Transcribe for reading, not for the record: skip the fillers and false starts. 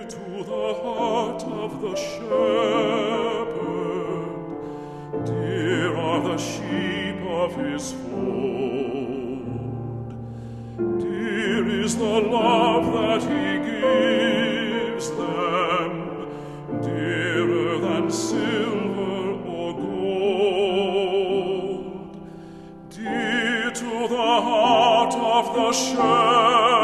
to the heart of the shepherd, dear are the sheep of his fold. Dear is the love that he gives them, dearer than silver or gold. Dear to the heart of the shepherd,